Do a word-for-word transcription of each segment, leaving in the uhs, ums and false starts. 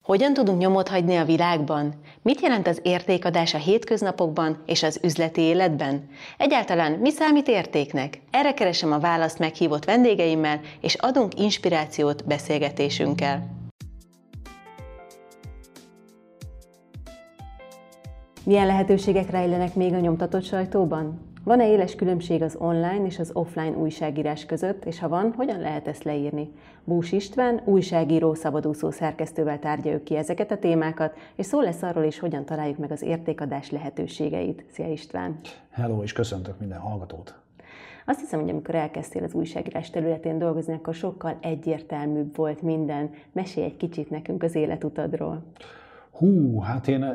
Hogyan tudunk nyomot hagyni a világban? Mit jelent az értékadás a hétköznapokban és az üzleti életben? Egyáltalán mi számít értéknek? Erre keresem a választ meghívott vendégeimmel, és adunk inspirációt beszélgetésünkkel. Milyen lehetőségek rejlenek még a nyomtatott sajtóban? Van-e éles különbség az online és az offline újságírás között, és ha van, hogyan lehet ezt leírni? Bús István, újságíró, szabadúszó szerkesztővel tárgyaljuk ki ezeket a témákat, és szó lesz arról is, hogyan találjuk meg az értékadás lehetőségeit. Szia István! Hello, és köszöntök minden hallgatót! Azt hiszem, hogy amikor elkezdtél az újságírás területén dolgozni, akkor sokkal egyértelműbb volt minden. Mesélj egy kicsit nekünk az életutadról. Hú, hát én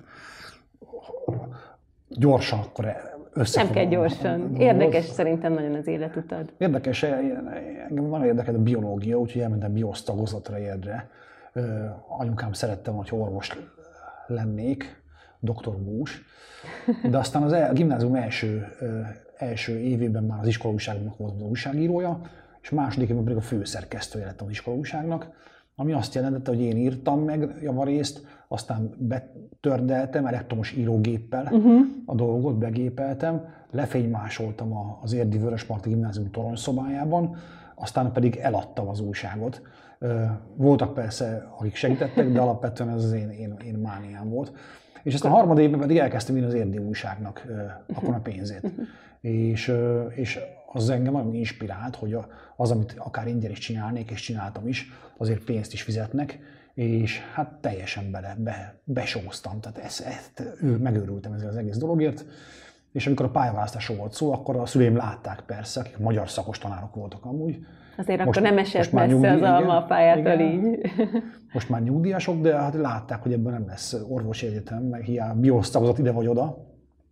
gyorsan akkor összefogom. Nem kell gyorsan. Érdekes szerintem nagyon az életutad. Érdekes, engem nagyon érdekel a biológia, úgyhogy elmentem biosztagozatra érdre. Anyukám szerette, hogy orvos lennék, doktor Bús. De aztán az a gimnázium első, első évében már az iskolaújságnak voltam az újságírója, és második évben pedig a főszerkesztője lettem az iskolaújságnak, ami azt jelentette, hogy én írtam meg javarészt, aztán betördeltem elektromos írógéppel uh-huh. a dolgot, begépeltem, lefénymásoltam az érdi Vörösmarty Gimnázium toronyszobájában, aztán pedig eladtam az újságot. Voltak persze, akik segítettek, de alapvetően ez az én, én, én mániám volt. És ezt a harmadik évben pedig elkezdtem írni az érdi újságnak akkor a pénzét. Uh-huh. És, és az engem nagyon inspirált, hogy az, amit akár ingyen is csinálnék, és csináltam is, azért pénzt is fizetnek, és hát teljesen bele, be, besóztam, tehát ezt, ezt, megőrültem ezzel az egész dologért. És amikor a pályaválasztásról volt szó, akkor a szüleim látták persze, akik magyar szakos tanárok voltak amúgy. Azért most, akkor nem esett messze nyugdíj, az alma a pályától így. Most már nyugdíjasok, de hát látták, hogy ebben nem lesz orvosi egyetem, meg hiába biosztagozat ide vagy oda.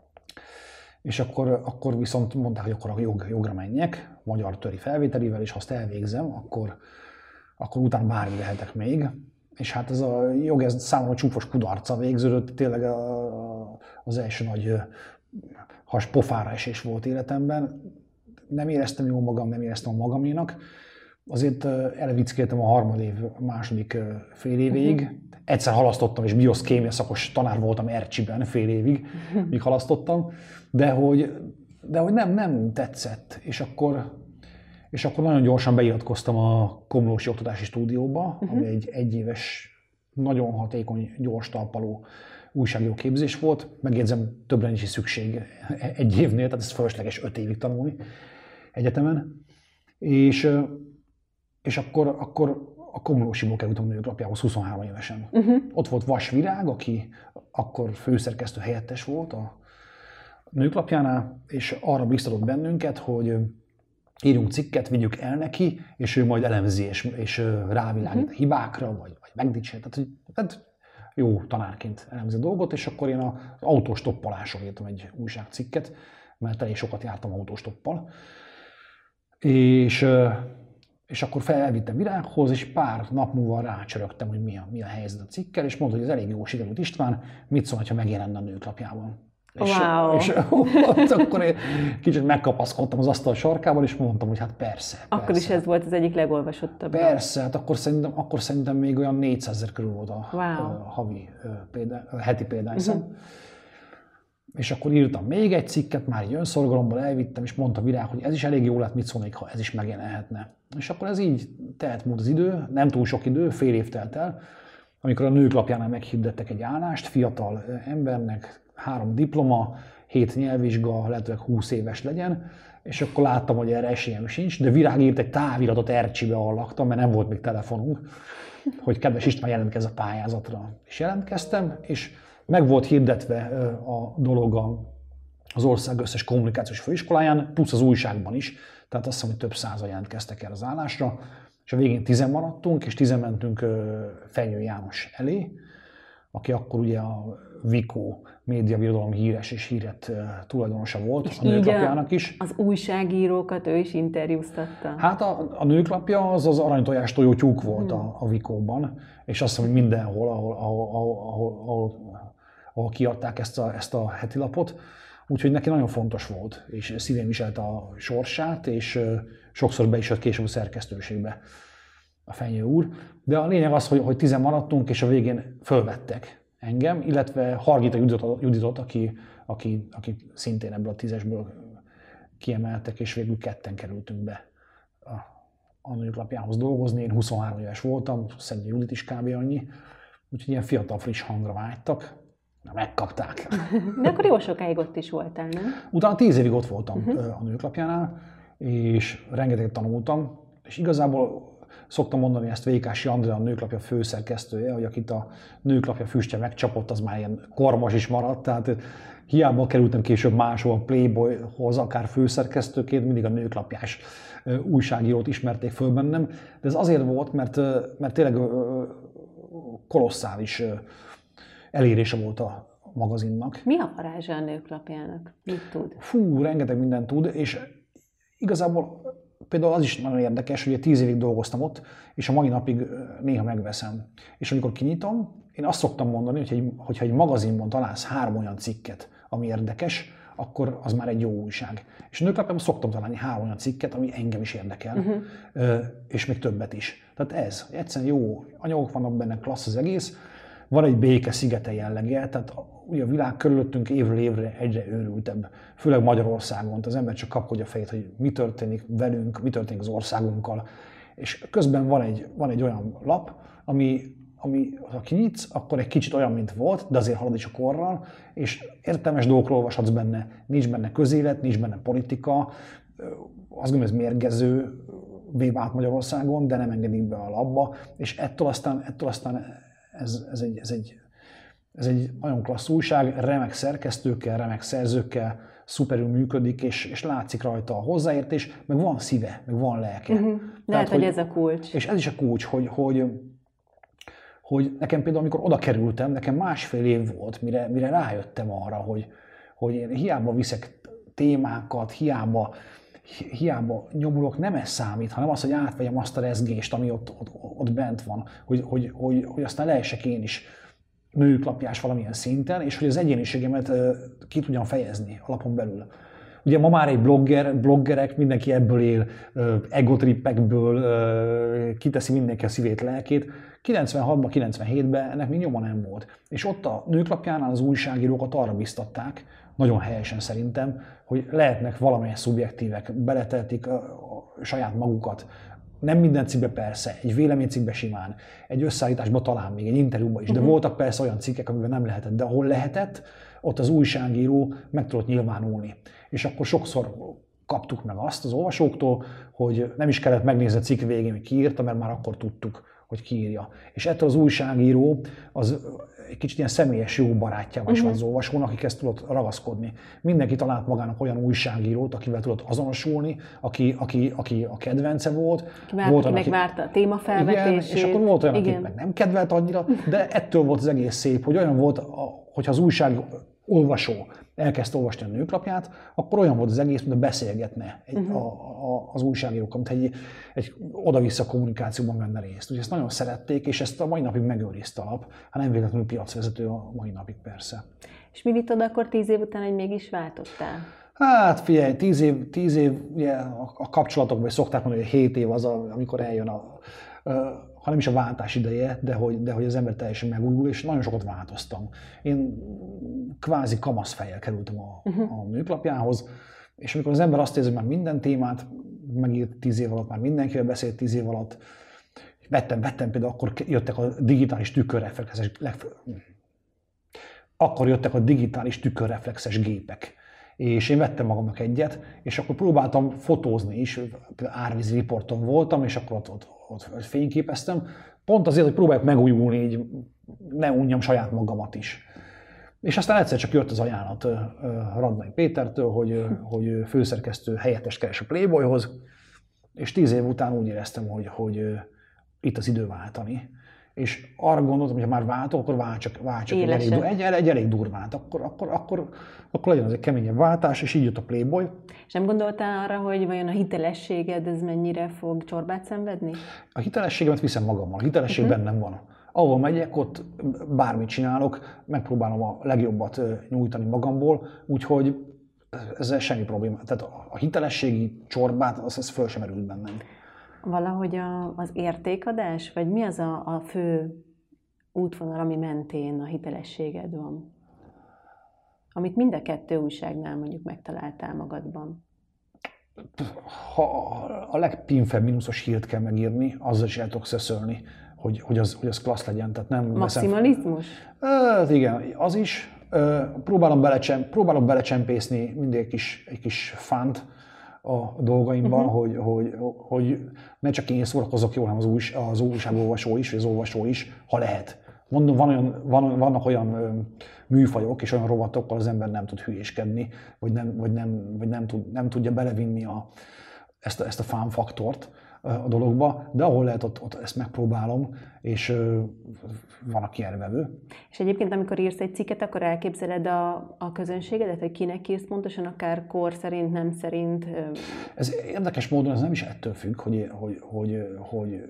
És akkor, akkor viszont mondták, hogy akkor a jog, jogra menjek, magyar töri felvételével, és ha azt elvégzem, akkor, akkor utána bármi lehetek még. És hát ez a jog, ez számomra csúfos kudarca végződött, tényleg a, az első nagy has pofára esés volt életemben. Nem éreztem jól magam, nem éreztem a magaménak. Azért elvickéltem a harmadik év, második fél évig. Uh-huh. Egyszer halasztottam, és bioszkémia szakos tanár voltam Ercsiben fél évig, uh-huh. míg halasztottam. De hogy, de hogy nem, nem tetszett. És akkor, és akkor nagyon gyorsan beiratkoztam a Komlósi Oktatási Stúdióba, uh-huh. ami egy egyéves, nagyon hatékony, gyors talpaló újságíró képzés volt. Megjegyzem, többre nincs is szükség egy évnél, tehát ez fölösleges öt évig tanulni egyetemen. És, és akkor, akkor a Komlósiból kerültem a Nőklapjához huszonhárom évesen. Uh-huh. Ott volt Vas Virág, aki akkor főszerkesztő helyettes volt a Nőklapjánál, és arra biztatott bennünket, hogy írjunk cikket, vigyük el neki, és ő majd elemzi, és, és rávilágít uh-huh. a hibákra, vagy, vagy megdicsért. Tehát, tehát jó tanárként elemzi a dolgot, és akkor én az autóstoppalásról írtam egy újságcikket, mert elég sokat jártam autóstoppal. És, és akkor felvittem Virághoz, és pár nap múlva rácsörögtem, hogy mi a, mi a helyzet a cikkel, és mondta, hogy ez elég jó sikerült István, mit szól, ha megjelenne a Nőklapjában. Wow. És, és akkor én kicsit megkapaszkodtam az asztal sarkával, és mondtam, hogy hát persze. Akkor persze. is ez volt az egyik legolvasottabb. Persze, hát akkor szerintem, akkor szerintem még olyan négyszázezer körül volt a, wow. a havi példa, a heti példányszám. Uh-huh. És akkor írtam még egy cikket, már így önszorgalomból elvittem, és mondta Virág, hogy ez is elég jó lett, mit szólnék, ha ez is megjelenhetne. És akkor ez így telt múlt az idő, nem túl sok idő, fél év telt el, amikor a Nőklapjánál meghirdettek egy állást fiatal embernek, három diploma, hét nyelvvizsga, lehetőleg húsz éves legyen, és akkor láttam, hogy erre esélyem sincs, de Virág írt egy táviratot Ercsibe, ahol laktam, mert nem volt még telefonunk, hogy kedves István, jelentkezz a pályázatra. És jelentkeztem, és meg volt hirdetve a dolog az ország összes kommunikációs főiskoláján, plusz az újságban is, tehát azt hiszem, hogy több százan jelentkeztek el az állásra, és a végén tizen maradtunk, és tizen mentünk Fenyő János elé, aki akkor ugye a Vikó médiabirodalom híres és híret tulajdonosa volt, és a Nőklapjának is. Az újságírókat ő is interjúztatta? Hát a, a Nőklapja az az aranytojás tojó tyúk volt hmm. a, a Vikóban, és azt hiszem, hogy mindenhol, ahol, ahol, ahol, ahol, ahol, ahol kiadták ezt a, ezt a heti lapot. Úgyhogy neki nagyon fontos volt, és szívén viselte a sorsát, és sokszor be is jött később a szerkesztőségbe. a Fenyő úr. De a lényeg az, hogy, hogy tizen maradtunk, és a végén fölvettek engem, illetve Hargita Juditot, Juditot aki, aki, aki szintén ebből a tízesből kiemeltek, és végül ketten kerültünk be a, a nőklapjához dolgozni. Én huszonhárom éves voltam, Szennyi Judit is kb. Annyi, úgyhogy ilyen fiatal, friss hangra vágytak. Na, megkapták. De akkor jó sokáig ott is voltál, nem? Utána tíz évig ott voltam uh-huh. a nőklapjánál, és rengeteget tanultam, és igazából szoktam mondani ezt Vékási Andrea, a nőklapja főszerkesztője, hogy akit a nőklapja füstje megcsapott, az már ilyen kormas is maradt, tehát hiába kerültem később máshol Playboyhoz, akár főszerkesztőként, mindig a nőklapjás újságírót ismerték föl bennem, de ez azért volt, mert, mert tényleg kolosszális elérése volt a magazinnak. Mi a varázsa a nőklapjának? Mit tud? Fú, rengeteg mindent tud, és igazából például az is nagyon érdekes, hogy tíz évig dolgoztam ott, és a mai napig néha megveszem. És amikor kinyitom, én azt szoktam mondani, hogy egy, hogyha egy magazinban találsz három olyan cikket, ami érdekes, akkor az már egy jó újság. És a nőklapjában szoktam találni három olyan cikket, ami engem is érdekel, uh-huh. és még többet is. Tehát ez, egyszerűen jó anyagok vannak benne, klassz az egész. Van egy béke szigete jellege, tehát ugye a világ körülöttünk évről évre egyre őrültebb, főleg Magyarországon. Az ember csak kapkodja a fejét, hogy mi történik velünk, mi történik az országunkkal. És közben van egy, van egy olyan lap, ami, ami ha kinyitsz, akkor egy kicsit olyan, mint volt, de azért halad is a korral, és értelmes dolgokról olvashatsz benne. Nincs benne közélet, nincs benne politika, azt gondolom, ez mérgező vált Magyarországon, de nem engedik be a labba, és ettől aztán, ettől aztán Ez, ez, egy, ez, egy, ez egy nagyon klassz újság, remek szerkesztőkkel, remek szerzőkkel, szuperül működik, és, és látszik rajta a hozzáértés, meg van szíve, meg van lelke. Uh-huh. Lehet, Tehát, hogy, hogy ez a kulcs. És ez is a kulcs, hogy, hogy, hogy nekem például, amikor oda kerültem, nekem másfél év volt, mire, mire rájöttem arra, hogy, hogy én hiába viszek témákat, hiába hiába nyomulok, nem ez számít, hanem az, hogy átvegyem azt a rezgést, ami ott, ott, ott bent van, hogy, hogy, hogy, hogy aztán lehessek én is nőklapjás valamilyen szinten, és hogy az egyéniségemet ki tudjam fejezni alapon belül. Ugye ma már egy blogger, bloggerek, mindenki ebből él, egotrippekből, kiteszi mindenki a szívét, lelkét. kilencvenhatban, kilencvenhétben ennek még nyoma nem volt. És ott a nőklapjánál az újságírókat arra biztatták, nagyon helyesen szerintem, hogy lehetnek valamilyen szubjektívek, beletehetik a, a saját magukat. Nem minden cikkbe persze, egy véleménycikkbe simán, egy összeállításba talán még, egy interjúban is, de uh-huh. voltak persze olyan cikkek, amiben nem lehetett, de ahol lehetett, ott az újságíró meg tudott nyilvánulni. És akkor sokszor kaptuk meg azt az olvasóktól, hogy nem is kellett megnézni a cikk végén, hogy ki írta, mert már akkor tudtuk, hogy ki írja. És ettől az újságíró az egy kicsit ilyen személyes jó barátjával is uh-huh. van az olvasónak, akikhez tudott ragaszkodni. Mindenki talált magának olyan újságírót, akivel tudott azonosulni, aki, aki, aki a kedvence volt. Várt, volt, aki megvárta a témafelvetését. Igen, és akkor volt olyan, igen. aki meg nem kedvelt annyira, de ettől volt az egész szép, hogy olyan volt, hogyha az újság olvasó elkezdte olvasni a nőklapját, akkor olyan volt az egész, mint a beszélgetne egy, uh-huh. a, a, az újságírókkal, mint egy, egy oda-vissza kommunikációban venne részt. Úgyhogy ezt nagyon szerették, és ezt a mai napig megőrizte a lap. Hát nem véletlenül piacvezető a mai napig persze. És mi vittad akkor tíz év után, hogy mégis váltottál? Hát figyelj, tíz év, tíz év ugye, a, a kapcsolatokban szokták mondani, hogy hét év az, a, amikor eljön a, a ha nem is a váltás ideje, de hogy, de hogy az ember teljesen megújul, és nagyon sokat változtam. Én kvázi kamaszfejjel kerültem a, uh-huh. a nőklapjához, és amikor az ember azt érzi, hogy már minden témát megírt tíz év alatt, már mindenkivel beszélt tíz év alatt, vettem, vettem például, akkor jöttek a digitális tükörreflexes, akkor jöttek a digitális tükörreflexes gépek. És én vettem magamnak egyet, és akkor próbáltam fotózni is, árvízi riporton voltam, és akkor ott, ott, ott fényképeztem, pont azért, hogy próbáljuk megújulni, így ne unjam saját magamat is. És aztán egyszer csak jött az ajánlat Radnai Pétertől, hogy, hogy főszerkesztő helyettest keres a Playboyhoz, és tíz év után úgy éreztem, hogy, hogy itt az idő váltani. És arra gondoltam, hogy ha már váltok, akkor váltsak, váltsak egy, elég, egy, egy elég durvát, akkor, akkor, akkor, akkor legyen az egy keményebb váltás, és így jött a Playboy. És nem gondoltál arra, hogy vajon a hitelességed ez mennyire fog csorbát szenvedni? A hitelességemet viszem magammal, a hitelesség uh-huh. bennem van. Ahol megyek, ott bármit csinálok, megpróbálom a legjobbat nyújtani magamból, úgyhogy ezzel semmi probléma. Tehát a hitelességi csorbát, az, az föl sem erült bennem. Valahogy a, az értékadás, vagy mi az a, a fő útvonal, ami mentén a hitelességed van? Amit mind a kettő újságnál mondjuk megtaláltál magadban. Ha a legpinfebb mínuszos hírt kell megírni, azzal is el tudok szöszölni, hogy, hogy, az, hogy az klassz legyen. Tehát nem maximalizmus? Veszem... Igen, az is. Próbálom, belecsemp, próbálom belecsempészni mindig egy kis, egy kis fánt a dolgaimban, uh-huh. hogy, hogy, hogy ne csak én szórakozok jól, hanem az, új, az újságolvasó is, vagy az olvasó is, ha lehet. Mondom, van olyan, van, vannak olyan ö, műfajok és olyan rovatokkal az ember nem tud hülyéskedni, vagy nem, vagy nem, vagy nem, tud, nem tudja belevinni a, ezt, a, ezt a fun faktort a dologba, de ahol lehet, ott, ott ezt megpróbálom, és ö, van, aki erre vevő. És egyébként, amikor írsz egy cikket, akkor elképzeled a, a közönségedet, hogy kinek írsz pontosan, akár kor szerint, nem szerint? Ö... Ez érdekes módon ez nem is ettől függ, hogy, hogy, hogy, hogy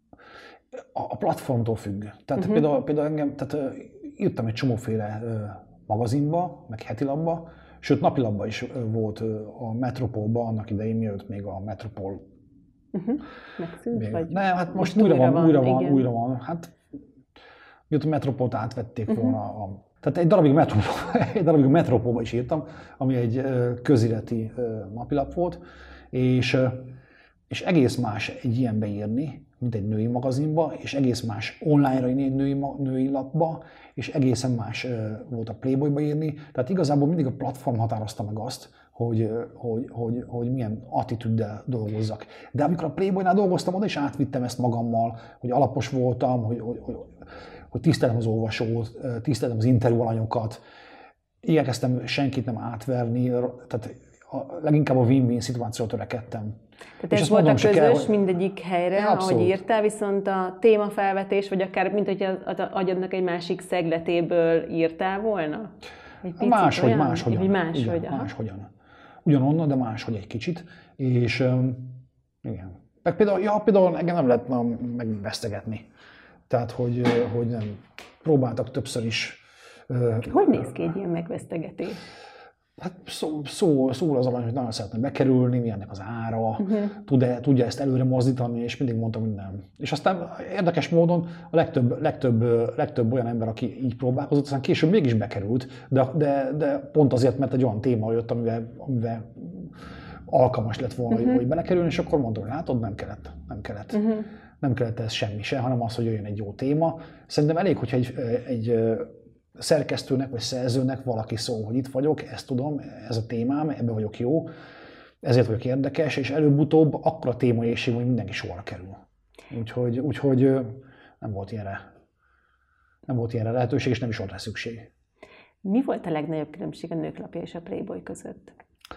a platformtól függ. Tehát uh-huh. például, például engem, tehát írtam egy csomóféle magazinba, meg hetilapba, sőt napilapba is volt a Metropolban, annak idején, mielőtt még a Metropol uh-huh. megszűnt, még, vagy? Nem, hát most, most újra, újra van, újra van, igen. újra van. Hát mióta a Metropolt átvették uh-huh. volna a... Tehát egy darabig, Metropol, egy darabig a Metropolba is írtam, ami egy közéleti napilap volt, és, és egész más egy ilyenbe írni, mint egy női magazinba, és egész más online-ra írni egy női, női lapba, és egészen más volt a Playboyba írni. Tehát igazából mindig a platform határozta meg azt, hogy, hogy, hogy, hogy milyen attitűddel dolgozzak. De amikor a Playboynál dolgoztam, oda is átvittem ezt magammal, hogy alapos voltam, hogy, hogy, hogy, hogy tiszteltem az olvasót, tiszteltem az interjú alanyokat, igyekeztem senkit nem átverni, tehát a, leginkább a win-win szituációra törekedtem. Tehát ez volt a közös kell, hogy... mindegyik helyre, ahogy írtál, viszont a témafelvetés, vagy akár, mint hogy az agyadnak egy másik szegletéből írtál volna? Egy picit máshogy, olyan? máshogyan. Máshogy, igen, máshogyan. Ugyanonnan, de máshogy egy kicsit. És um, igen. Meg például, ja, például engem nem lehet megvesztegetni. Tehát, hogy, hogy nem. Próbáltak többször is. Hogy néz ki egy ilyen megvesztegetés? Hát szó, szó, szól az alany, hogy nagyon szeretne bekerülni, mi ennek az ára, uh-huh. tud-e, tudja ezt előre mozdítani, és mindig mondtam, hogy nem. És aztán érdekes módon a legtöbb, legtöbb, legtöbb olyan ember, aki így próbálkozott, aztán később mégis bekerült, de, de, de pont azért, mert egy olyan téma jött, amivel, amivel alkalmas lett volna, uh-huh. hogy belekerülni, és akkor mondtam, hogy látod, nem kellett, nem kellett. Uh-huh. Nem kellett ez semmi se, hanem az, hogy jöjjön egy jó téma. Szerintem elég, hogyha egy, egy szerkesztőnek vagy szerzőnek valaki szól, hogy itt vagyok, ezt tudom, ez a témám, ebben vagyok jó, ezért vagyok érdekes, és előbb-utóbb akkora témaéhség, hogy mindenki sorra kerül. Úgyhogy, úgyhogy nem volt ilyenre, nem volt ilyenre lehetőség, és nem is volt rá szükség. Mi volt a legnagyobb különbség a Nőklapja és a Playboy között?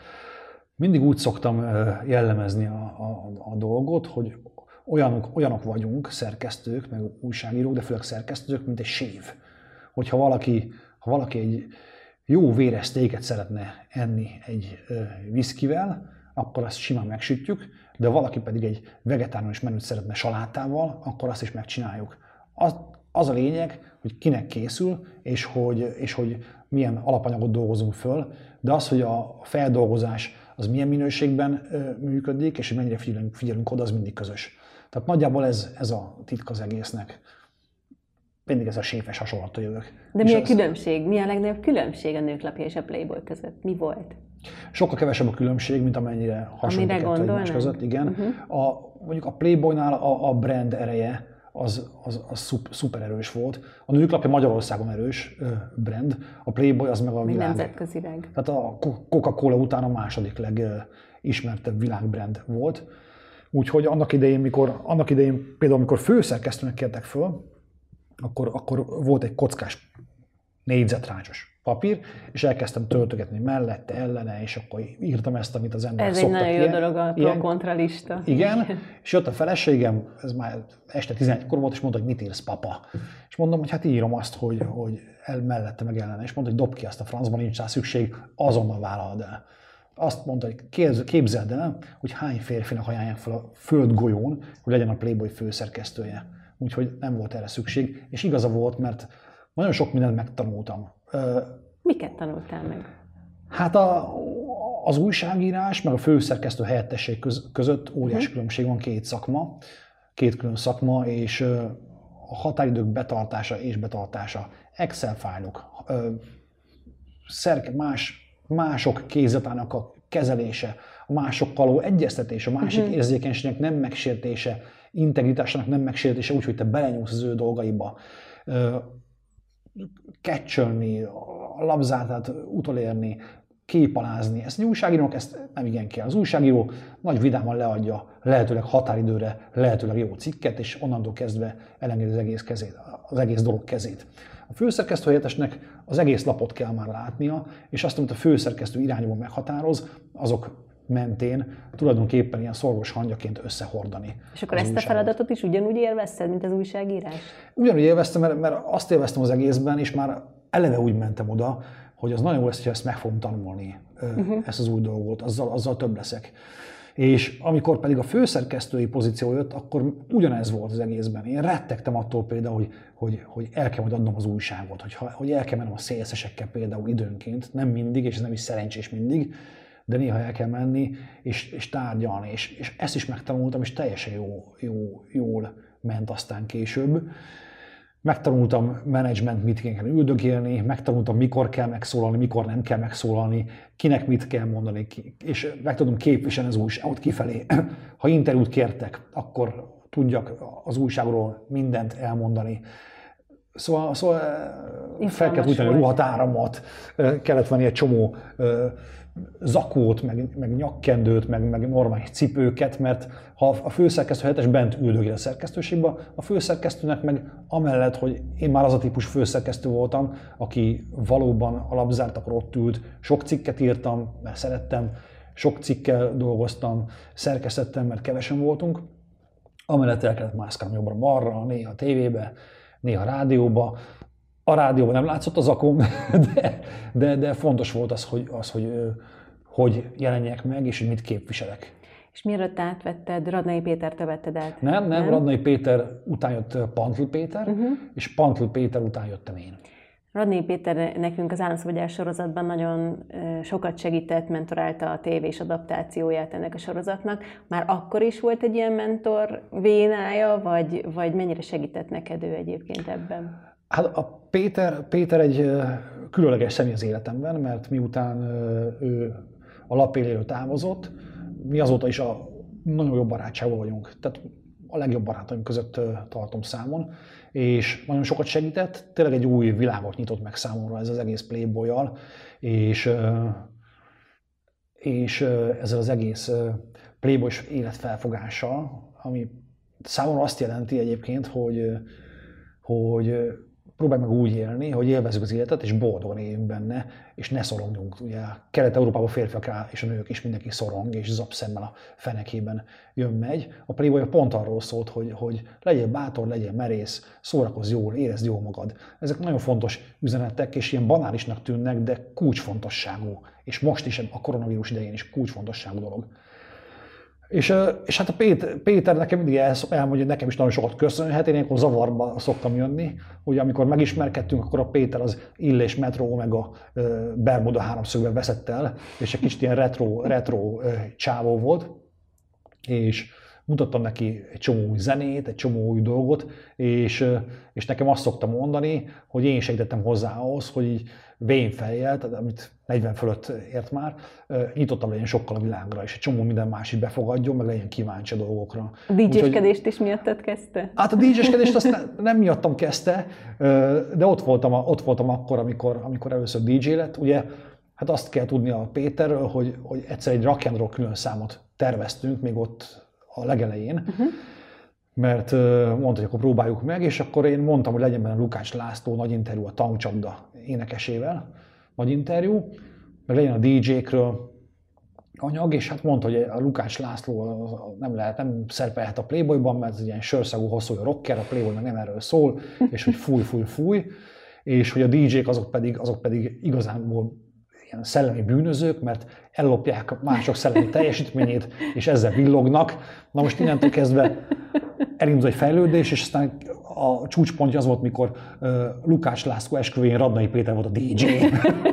Mindig úgy szoktam jellemezni a, a, a dolgot, hogy olyanok, olyanok vagyunk, szerkesztők, meg újságírók, de főleg szerkesztők, mint egy sév. Hogyha valaki, ha valaki egy jó véres sztéket szeretne enni egy ö, viszkivel, akkor azt simán megsütjük, de valaki pedig egy vegetáriánus menüt szeretne salátával, akkor azt is megcsináljuk. Az, az a lényeg, hogy kinek készül, és hogy, és hogy milyen alapanyagot dolgozunk föl, de az, hogy a feldolgozás az milyen minőségben ö, működik, és hogy mennyire figyelünk, figyelünk oda, az mindig közös. Tehát nagyjából ez, ez a titka az egésznek. Mindig ez a séfes hasonlattól jövök. De mi a különbség? Mi a legnagyobb különbség a Nőklapja és a Playboy között? Mi volt? Sokkal kevesebb a különbség, mint amennyire hasonlít a kettő egymás között. Igen. Uh-huh. A, mondjuk a Playboynál a, a brand ereje az, az, az szup, szuper erős volt. A Nőklapja Magyarországon erős brand, a Playboy az meg a világ. Nemzetközileg. Tehát a Coca-Cola után a második legismertebb világbrand volt. Úgyhogy annak idején, mikor, annak idején például amikor főszerkesztőnek kértek föl, Akkor, akkor volt egy kockás négyzetrácsos papír, és elkezdtem töltögetni mellette, ellene, és akkor írtam ezt, amit az emberek ez szoktak. Ez egy nagyon jó dolog, a pro-kontralista. Igen, és jött a feleségem, ez már este tizenegykor volt, és mondta, hogy mit írsz, papa? És mondom, hogy hát írom azt, hogy, hogy el mellette meg ellene, és mondta, hogy dob ki azt a francban, nincs rá szükség, azonnal vállalod el. Azt mondta, hogy képzeld el, hogy hány férfinak ajánlják fel a földgolyón, hogy legyen a Playboy főszerkesztője. Úgyhogy nem volt erre szükség, és igaza volt, mert nagyon sok mindent megtanultam. Miket tanultál meg? Hát a, az újságírás meg a főszerkesztő helyettesség köz, között óriási különbség van, két szakma, két külön szakma, és a határidők betartása és betartása, Excel fájlok, szerke, más, mások kéziratának a kezelése, a másokkal való egyeztetés, a másik uh-huh. érzékenységnek nem megsértése, integritásának nem megsértése, úgyhogy te belenyúlsz az ő dolgaiba, catchelni, a labzátát utolérni, képalázni. Ezt egy újságírónak ezt nem igen kell. Az újságíró nagy vidáman leadja lehetőleg határidőre, lehetőleg jó cikket, és onnantól kezdve elengedi az egész, kezét, az egész dolog kezét. A főszerkesztő helyettesnek az egész lapot kell már látnia, és azt, amit a főszerkesztő irányban meghatároz, azok mentén tulajdonképpen ilyen szorgos hangyaként összehordani. És akkor ezt újságot. A feladatot is ugyanúgy élvezted, mint az újságírás? Ugyanúgy élveztem, mert, mert azt élveztem az egészben, és már eleve úgy mentem oda, hogy az nagyon jó lesz, hogy ezt meg fogom tanulni, uh-huh. ezt az új dolgot, azzal, azzal több leszek. És amikor pedig a főszerkesztői pozíció jött, akkor ugyanez volt az egészben. Én rettegtem attól például, hogy, hogy, hogy el kell majd adnom az újságot, hogy, hogy el kell mennem a cé es es-ekkel például időnként, nem mindig, és ez nem is szerencsés mindig, de néha el kell menni, és, és tárgyalni, és, és ezt is megtanultam, és teljesen jó, jó, jól ment aztán később. Megtanultam management meetingen üldögélni, megtanultam, mikor kell megszólalni, mikor nem kell megszólalni, kinek mit kell mondani, és meg tudom képviselni az újságot kifelé. Ha interjút kértek, akkor tudjak az újságról mindent elmondani. Szóval, szóval fel kellett újtani a ruhatáramat, kellett venni egy csomó zakót, meg, meg nyakkendőt, meg, meg normális cipőket, mert ha a főszerkesztő helyettes bent üldögél a szerkesztőségbe, a főszerkesztőnek meg amellett, hogy én már az a típus főszerkesztő voltam, aki valóban a labzártakor ott ült, sok cikket írtam, mert szerettem, sok cikkel dolgoztam, szerkesztettem, mert kevesen voltunk, amellett el kellett mászkálnom jobbra-balra, néha a tévébe, néha rádióba. A rádióban nem látszott az akom, de, de, de fontos volt az, hogy, az hogy, hogy jelenjek meg, és hogy mit képviselek. És mielőtt átvetted, Radnai Pétertől vetted át? Nem, nem, nem? Radnai Péter után jött Pantl Péter, uh-huh. és Pantl Péter után jöttem én. Radnai Péter nekünk az Államszabadás sorozatban nagyon sokat segített, mentorálta a tévés adaptációját ennek a sorozatnak. Már akkor is volt egy ilyen mentor vénája, vagy, vagy mennyire segített neked ő egyébként ebben? Hát a Péter, Péter egy különleges személy az életemben, mert miután ő a lapéléről távozott, mi azóta is a nagyon jobb barátságban vagyunk. Tehát a legjobb barátaim között tartom számon, és nagyon sokat segített, tényleg egy új világot nyitott meg számomra ez az egész Playboy-jal, és, és ezzel az egész Playboy-s életfelfogással, ami számomra azt jelenti egyébként, hogy, hogy próbálj meg úgy élni, hogy élvezzük az életet, és boldogan éljünk benne, és ne szorongjunk. Ugye Kelet-Európában a férfiak és a nők is mindenki szorong, és zapszemmel a fenekében jön-megy. A Playboy pont arról szólt, hogy, hogy legyél bátor, legyél merész, szórakozz jól, érezd jól magad. Ezek nagyon fontos üzenetek, és ilyen banálisnak tűnnek, de kulcsfontosságú. És most is a koronavírus idején is kulcsfontosságú dolog. És, és hát a Péter, Péter nekem mindig elmondja, hogy nekem is nagyon sokat köszönhet, én ilyenkor zavarba szoktam jönni, hogy amikor megismerkedtünk, akkor a Péter az Illés Metro Omega Bermuda háromszögben veszett el, és egy kicsit ilyen retro, retro csávó volt, és mutattam neki egy csomó új zenét, egy csomó új dolgot, és, és nekem azt szoktam mondani, hogy én segítettem hozzá ahhoz, hogy így vén fejjel, tehát amit negyven fölött ért már, nyitottam legyen sokkal a világra, és egy csomó minden más is befogadjon, meg legyen kíváncsi a dolgokra. A dé dzséskedést is miattad kezdte? Hát a dé dzséskedést azt ne, nem miattam kezdte, de ott voltam, ott voltam akkor, amikor, amikor először dé dzsé lett. Ugye, hát azt kell tudni a Péterről, hogy, hogy egyszer egy rock and roll külön számot terveztünk, még ott a legelején, uh-huh. mert mondta, hogy akkor próbáljuk meg, és akkor én mondtam, hogy legyen benne Lukács László nagy interjú a tankcsapda énekesével, nagy interjú, meg legyen a dé dzsékről anyag, és hát mondta, hogy a Lukács László nem lehet, nem szerepelhet a Playboyban, mert egy ilyen sörszagú hosszú rocker, a Playboy meg nem erről szól, és hogy fúj, fúj, fúj, és hogy a dé dzsék azok pedig, azok pedig igazánból ilyen szellemi bűnözők, mert ellopják mások szellemi teljesítményét, és ezzel villognak. Na most innentől kezdve elindult egy fejlődés, és aztán a csúcspontja az volt, mikor uh, Lukács László esküvőjén Radnai Péter volt a dé dzsé.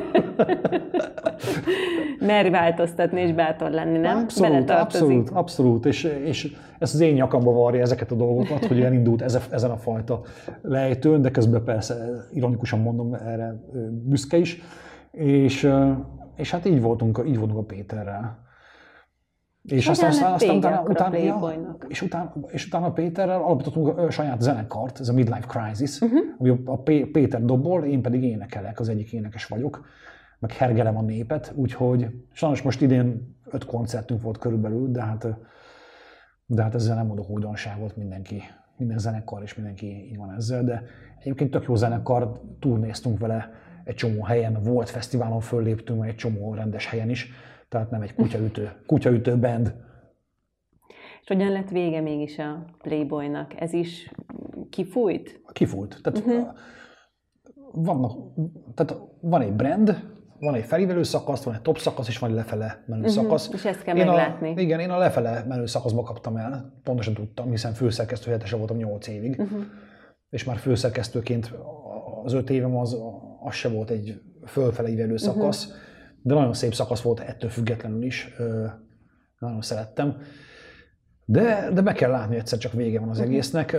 Merj változtatni és bátor lenni, nem? Abszolút, abszolút, abszolút. És, és ez az én nyakamba varja ezeket a dolgokat, hogy elindult ezen a fajta lejtőn, de közben persze ironikusan mondom, erre büszke is. És, és hát így voltunk, így voltunk a Péterrel. És aztán, aztán, aztán utána, utána, ja, és, utána, és utána Péterrel alapítottunk a saját zenekart, ez a Midlife Crisis, uh-huh. ami a Péter dobol, én pedig énekelek, az egyik énekes vagyok, meg hergelem a népet, úgyhogy sajnos most idén öt koncertünk volt körülbelül, de hát, de hát ezzel nem mondok újdonságot, mindenki, minden zenekar és mindenki így van ezzel, de egyébként tök jó zenekar, turnéztunk vele egy csomó helyen, volt fesztiválon fölléptünk, egy csomó rendes helyen is, tehát nem egy kutyaütő, kutyaütő band. És hogyan lett vége mégis a Playboynak? Ez is kifújt? Kifújt. Tehát, uh-huh. vannak, tehát van egy brand, van egy felívelő szakasz, van egy top szakasz, és van egy lefele menő uh-huh. szakasz. És ezt kell én meglátni. A, igen, én a lefele menő szakaszba kaptam el, pontosan tudtam, hiszen főszerkesztő helyettese voltam nyolc évig, uh-huh. és már főszerkesztőként az öt évem az, az se volt egy fölfele ívelő szakasz, uh-huh. de nagyon szép szakasz volt ettől függetlenül is, nagyon szerettem. De, de be kell látni, egyszer csak vége van az uh-huh. egésznek.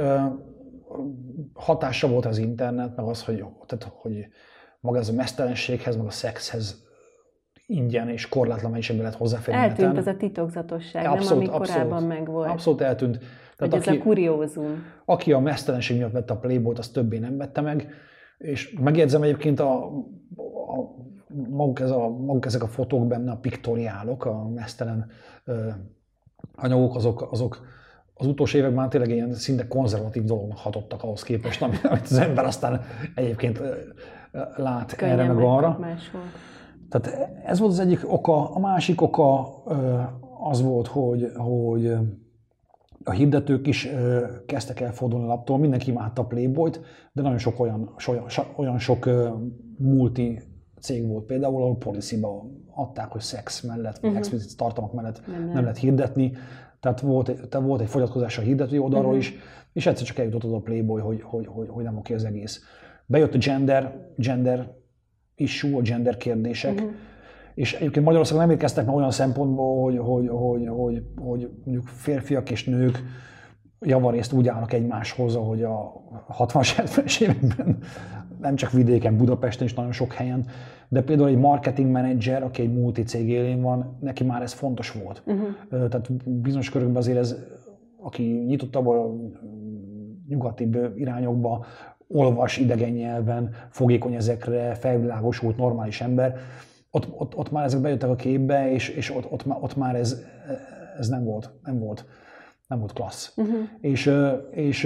Hatása volt az internet, meg az, hogy, tehát, hogy maga ez a meztelenséghez, meg a szexhez ingyen és korlátlan mennyiségben lehet hozzáférni. Eltűnt az a titokzatosság, abszolút, nem ami korábban abszolút, megvolt. Abszolút eltűnt. Tehát aki, ez a kuriózum. Aki a meztelenség miatt vette a Playboyt, az többé nem vette meg. És megjegyzem egyébként, a, a, maguk, ez a, maguk ezek a fotók benne, a piktoriálok, a meztelen ö, anyagok, azok, azok az utolsó években tényleg ilyen szinte konzervatív dolognak hatottak ahhoz képest, amit, amit az ember aztán egyébként ö, lát könnyen erre meg arra. Tehát ez volt az egyik oka. A másik oka ö, az volt, hogy, hogy a hirdetők is ö, kezdtek el fordulni a laptól, mindenki imádta a Playboyt, de nagyon sok olyan, olyan, olyan sok ö, multi cég volt például, ahol policyba adták, hogy szex mellett, vagy uh-huh. explicit tartalmak mellett nem, nem lehet hirdetni. Tehát volt, tehát volt egy fogyatkozás a hirdetői oldalról uh-huh. is, és egyszer csak eljutott oda a Playboy, hogy, hogy, hogy, hogy nem oké az egész. Bejött a gender, gender issue, a gender kérdések, uh-huh. és egyébként Magyarországon nem érkeztek meg olyan szempontból, hogy, hogy, hogy, hogy, hogy mondjuk férfiak és nők javarészt úgy állnak egymáshoz, ahogy a hatvanas, hetvenes években, nem csak vidéken, Budapesten is nagyon sok helyen, de például egy marketing menedzser, aki egy multicég élén van, neki már ez fontos volt. Uh-huh. Tehát bizonyos körökben azért ez, aki nyitottabb a nyugatibb irányokba, olvas idegen nyelven, fogékony ezekre, felvilágosult, normális ember, ott, ott, ott már ezek bejöttek a képbe, és, és ott, ott, ott már ez, ez nem volt, nem volt, nem volt klassz. Uh-huh. És, és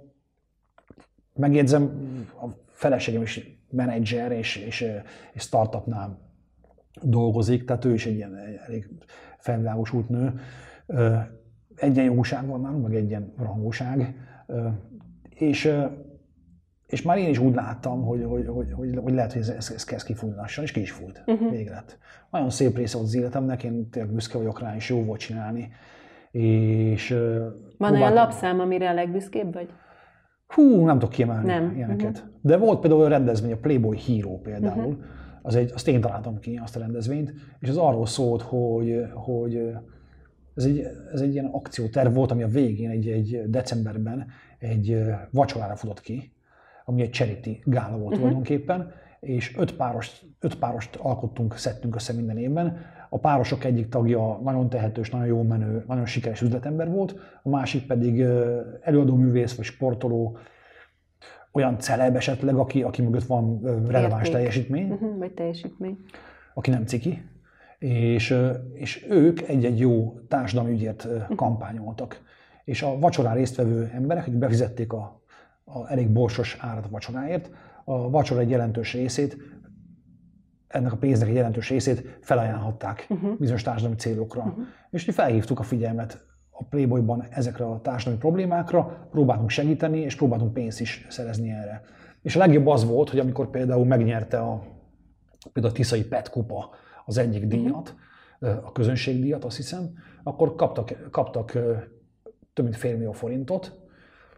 megjegyzem, a feleségem is menedzser, és, és, és startupnál dolgozik, tehát ő is egy ilyen elég felvilágosult nő. Egyenjogúság van nálunk, meg egyenrangúság. És És már én is úgy láttam, hogy, hogy, hogy, hogy, hogy lehet, hogy ez, ez, ez kezd kifújni lassan, és ki is fújt. Uh-huh. Végre lett. Nagyon szép része volt az életemnek, én tényleg büszke vagyok rá, és jó volt csinálni. És, van próbáltam... olyan lapszám, amire a legbüszkébb vagy? Hú, nem tudok kiemelni nem. ilyeneket. Uh-huh. De volt például a rendezvény, a Playboy Hero például, uh-huh. az egy, azt én találtam ki, azt a rendezvényt, és az arról szólt, hogy, hogy ez, egy, ez egy ilyen akcióterv volt, ami a végén, egy, egy decemberben egy vacsorára futott ki, ami egy charity gála volt uh-huh. tulajdonképpen, és öt párost, öt párost alkottunk, szedtünk össze minden évben. A párosok egyik tagja nagyon tehetős, nagyon jó menő, nagyon sikeres üzletember volt, a másik pedig előadóművész vagy sportoló, olyan celeb esetleg, aki, aki mögött van releváns Érték. teljesítmény. Uh-huh, vagy teljesítmény. Aki nem ciki. És, és ők egy-egy jó társadalmi ügyért uh-huh. kampányoltak. És a vacsorán résztvevő emberek, akik befizették a a elég borsos árat a vacsoráért, a vacsora egy jelentős részét, ennek a pénznek egy jelentős részét felajánlhatták uh-huh. bizonyos társadalmi célokra. Uh-huh. És mi felhívtuk a figyelmet a Playboyban ezekre a társadalmi problémákra, próbáltunk segíteni, és próbáltunk pénzt is szerezni erre. És a legjobb az volt, hogy amikor például megnyerte a, például a Tiszai Pet Kupa az egyik díjat, uh-huh. a közönségdíjat, azt hiszem, akkor kaptak, kaptak több mint fél millió forintot,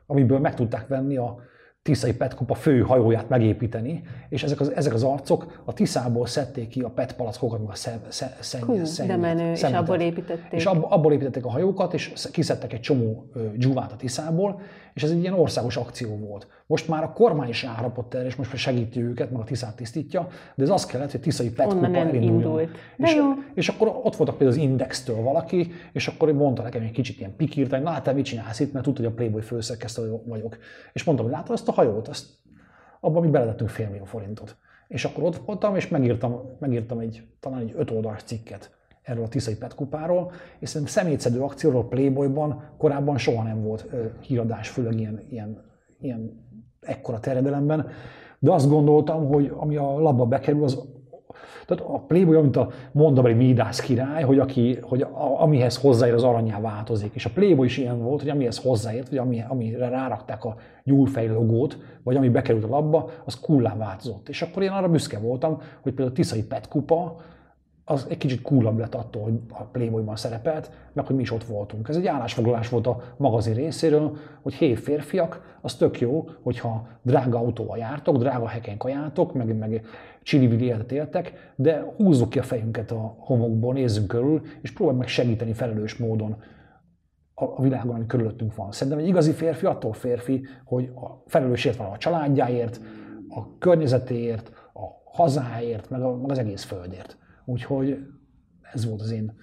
amiből meg tudták venni a Tiszai Petkupa fő hajóját megépíteni, és ezek az, ezek az arcok a Tiszából szedték ki a pet palackokat, meg a szennyet. De menő, és abból építették. És ab, abból építették a hajókat, és kiszedtek egy csomó dzsuvát a Tiszából, és ez egy ilyen országos akció volt. Most már a kormány is ráharapott erre, és most már segíti őket, meg a Tiszát tisztítja, de ez azt kellett, hogy Tiszai Petkupa elinduljon. És, és akkor ott voltak például az Indextől valaki, és akkor mondta nekem egy kicsit ilyen pikírt, hogy na hát te mit csinálsz itt, mert tudta, hogy a Playboy főszerkesztő vagyok. És mondtam, hogy látod ezt a hajót, azt, abban mi beletettünk fél millió forintot. És akkor ott voltam, és megírtam, megírtam egy, talán egy öt oldalas cikket erről a Tiszai Petkupáról, és szerintem szemétszedő akcióról Playboyban korábban soha nem volt uh, híradás, főleg ilyen, ilyen, ilyen ekkora terjedelemben. De azt gondoltam, hogy ami a labba bekerül, az tehát a Playboy, mint a mondabeli Mídász király, hogy, aki, hogy a, amihez hozzáér, az aranyá változik. És a Playboy is ilyen volt, hogy amihez hozzáért, vagy ami, amire rárakták a nyúlfej logót, vagy ami bekerült a labba, az coolá változott. És akkor én arra büszke voltam, hogy például a Tiszai Petkupa az egy kicsit coolabb lett attól, hogy a Playboyban szerepelt, meg hogy mi is ott voltunk. Ez egy állásfoglalás volt a magazin részéről, hogy hé, férfiak, az tök jó, hogyha drága autóval jártok, drága heken kajátok, meg, meg csili-vili életet éltek, de húzzuk ki a fejünket a homokból, nézzünk körül, és próbáljuk meg segíteni felelős módon a világon, ami körülöttünk van. Szerintem egy igazi férfi attól férfi, hogy a felelősért van a családjáért, a környezetéért, a hazáért, meg, a, meg az egész földért. Úgyhogy ez volt az én